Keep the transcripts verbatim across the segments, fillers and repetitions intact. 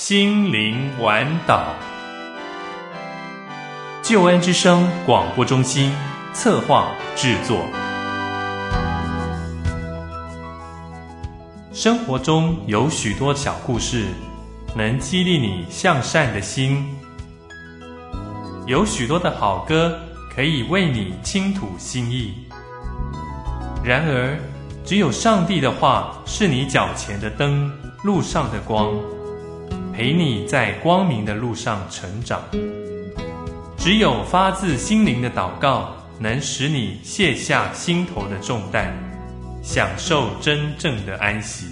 心灵晚岛。救恩之声广播中心策划制作。生活中有许多小故事，能激励你向善的心。有许多的好歌，可以为你倾吐心意。然而，只有上帝的话是你脚前的灯，路上的光，陪你在光明的路上成长。只有发自心灵的祷告，能使你卸下心头的重担，享受真正的安息。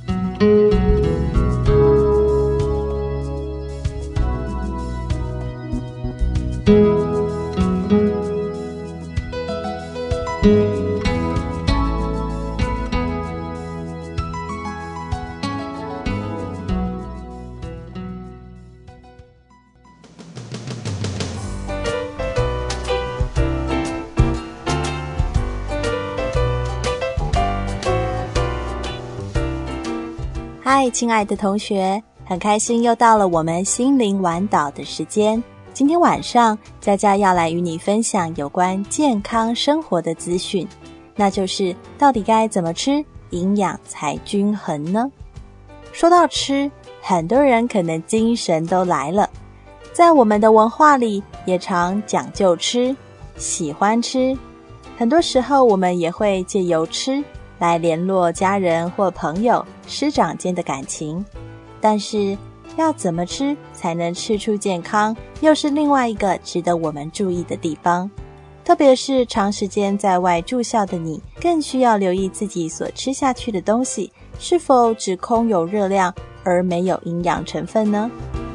嗨，亲爱的同学，很开心又到了我们心灵晚岛的时间。今天晚上佳佳要来与你分享有关健康生活的资讯，那就是到底该怎么吃营养才均衡呢？说到吃，很多人可能精神都来了。在我们的文化里也常讲究吃，喜欢吃，很多时候我们也会借由吃来联络家人或朋友、师长间的感情。但是要怎么吃才能吃出健康，又是另外一个值得我们注意的地方。特别是长时间在外住校的你，更需要留意自己所吃下去的东西是否只空有热量而没有营养成分呢？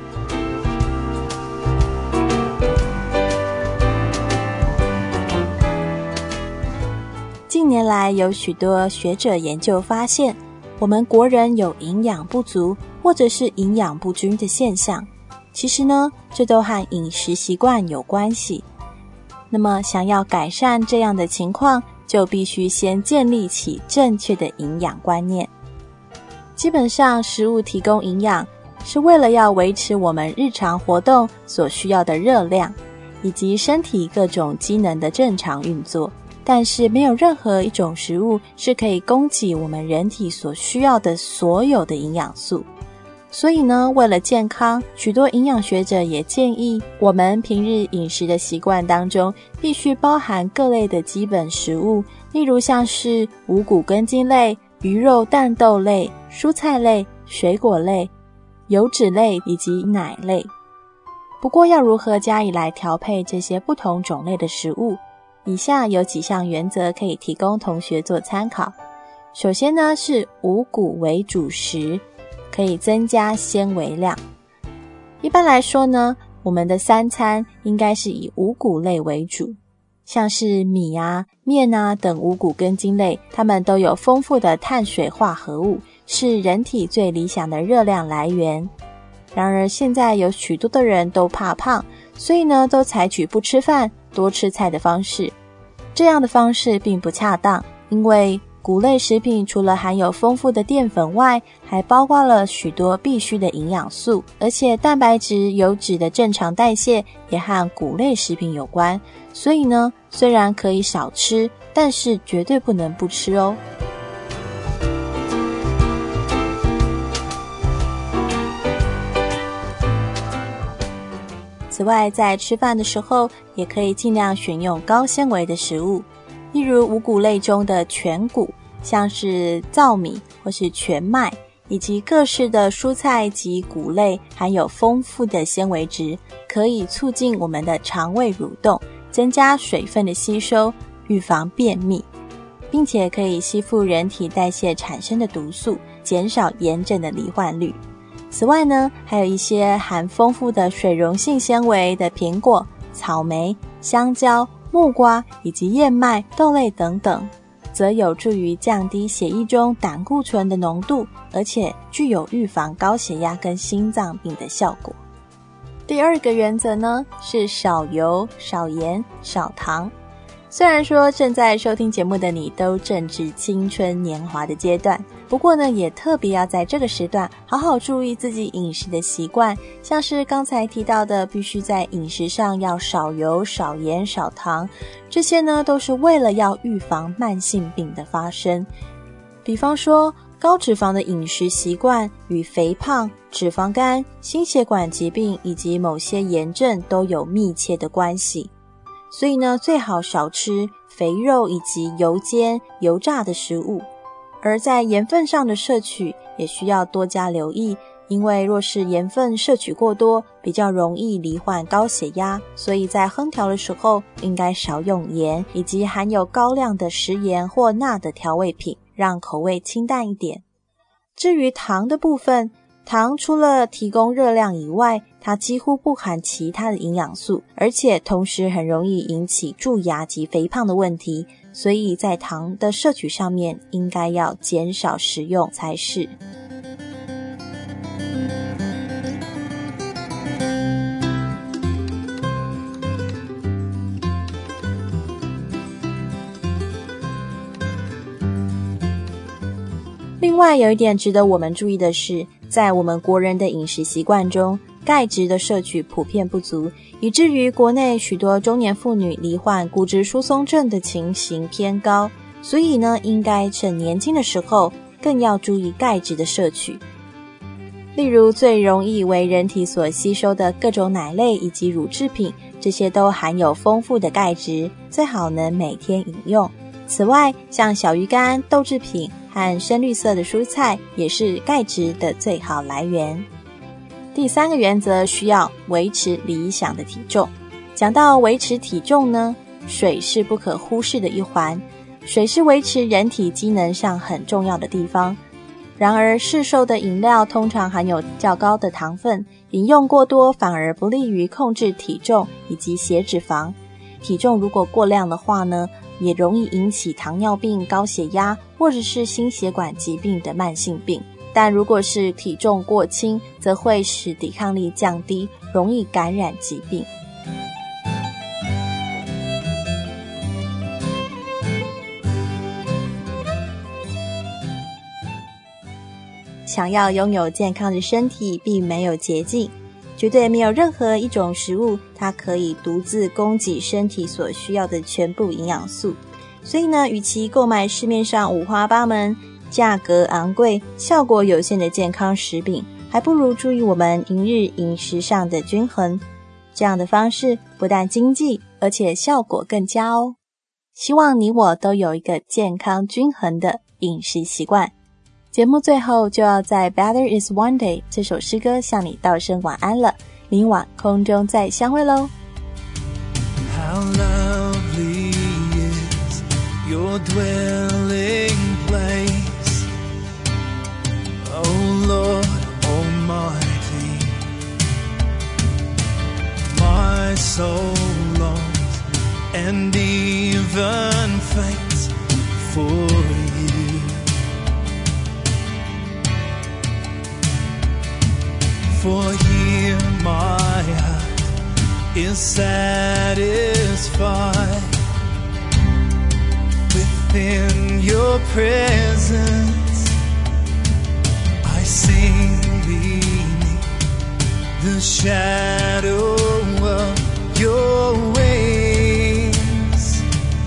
近年来有许多学者研究发现，我们国人有营养不足或者是营养不均的现象。其实呢，这都和饮食习惯有关系。那么想要改善这样的情况，就必须先建立起正确的营养观念。基本上，食物提供营养是为了要维持我们日常活动所需要的热量，以及身体各种机能的正常运作。但是没有任何一种食物是可以供给我们人体所需要的所有的营养素。所以呢，为了健康，许多营养学者也建议我们平日饮食的习惯当中必须包含各类的基本食物，例如像是五谷根茎类、鱼肉蛋豆类、蔬菜类、水果类、油脂类以及奶类。不过要如何加以来调配这些不同种类的食物，以下有几项原则可以提供同学做参考。首先呢，是五谷为主食，可以增加纤维量。一般来说呢，我们的三餐应该是以五谷类为主，像是米啊、面啊等五谷根茎类，它们都有丰富的碳水化合物，是人体最理想的热量来源。然而现在有许多的人都怕胖，所以呢，都采取不吃饭多吃菜的方式。这样的方式并不恰当，因为谷类食品除了含有丰富的淀粉外，还包括了许多必需的营养素，而且蛋白质、油脂的正常代谢也和谷类食品有关。所以呢，虽然可以少吃，但是绝对不能不吃哦。此外，在吃饭的时候也可以尽量选用高纤维的食物，例如五谷类中的全谷，像是糙米或是全麦，以及各式的蔬菜及谷类含有丰富的纤维质，可以促进我们的肠胃蠕动，增加水分的吸收，预防便秘，并且可以吸附人体代谢产生的毒素，减少炎症的罹患率。此外呢，还有一些含丰富的水溶性纤维的苹果、草莓、香蕉、木瓜以及燕麦、豆类等等，则有助于降低血液中胆固醇的浓度，而且具有预防高血压跟心脏病的效果。第二个原则呢，是少油、少盐、少糖。 虽然说正在收听节目的你都正值青春年华的阶段，不过呢，也特别要在这个时段好好注意自己饮食的习惯，像是刚才提到的，必须在饮食上要少油、少盐、少糖，这些呢都是为了要预防慢性病的发生。比方说，高脂肪的饮食习惯与肥胖、脂肪肝、心血管疾病以及某些炎症都有密切的关系。所以呢，最好少吃肥肉以及油煎、油炸的食物。而在盐分上的摄取也需要多加留意，因为若是盐分摄取过多，比较容易罹患高血压，所以在烹调的时候应该少用盐以及含有高量的食盐或钠的调味品，让口味清淡一点。至于糖的部分，糖除了提供热量以外，它几乎不含其他的营养素，而且同时很容易引起蛀牙及肥胖的问题，所以在糖的摄取上面应该要减少食用才是。另外有一点值得我们注意的是，在我们国人的饮食习惯中，钙质的摄取普遍不足，以至于国内许多中年妇女罹患骨质疏松症的情形偏高，所以呢，应该趁年轻的时候更要注意钙质的摄取。例如最容易为人体所吸收的各种奶类以及乳制品，这些都含有丰富的钙质，最好能每天饮用。此外，像小鱼干、豆制品和深绿色的蔬菜也是钙质的最好来源。第三个原则，需要维持理想的体重。讲到维持体重呢，水是不可忽视的一环，水是维持人体机能上很重要的地方。然而市售的饮料通常含有较高的糖分，饮用过多反而不利于控制体重以及血脂肪。体重如果过量的话呢，也容易引起糖尿病、高血压或者是心血管疾病的慢性病。但如果是体重过轻，则会使抵抗力降低，容易感染疾病。想要拥有健康的身体，并没有捷径，绝对没有任何一种食物它可以独自供给身体所需要的全部营养素。所以呢，与其购买市面上五花八门、价格昂贵、效果有限的健康食品，还不如注意我们一日饮食上的均衡。这样的方式不但经济，而且效果更佳哦。希望你我都有一个健康均衡的饮食习惯。节目最后就要在 Better is One Day 这首诗歌向你道声晚安了，明晚空中再相会咯。 How lovely is your dwelling place, O Lord Almighty. My soul longs and even faints for you. For here my heart is satisfied within your presence. I sing beneath the shadow of your wings.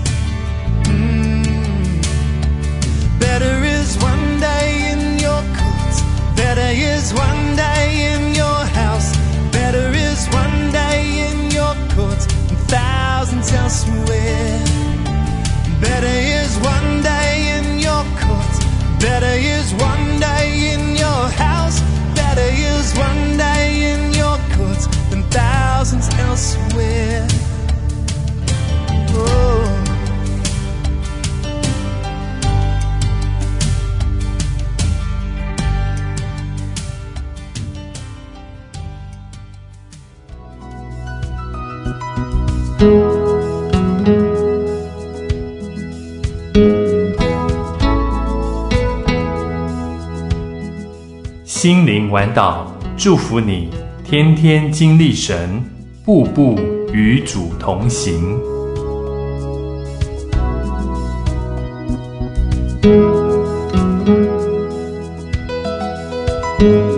Mm. Better is one day in your courts, better is one day in your house, better is one day in your courts and thousands elsewhere. Better is one day in your courts, better is one day in your house, better is one day in your courts than thousands elsewhere. Oh. 心灵玩岛，祝福你天天经历神，步步与主同行。 you.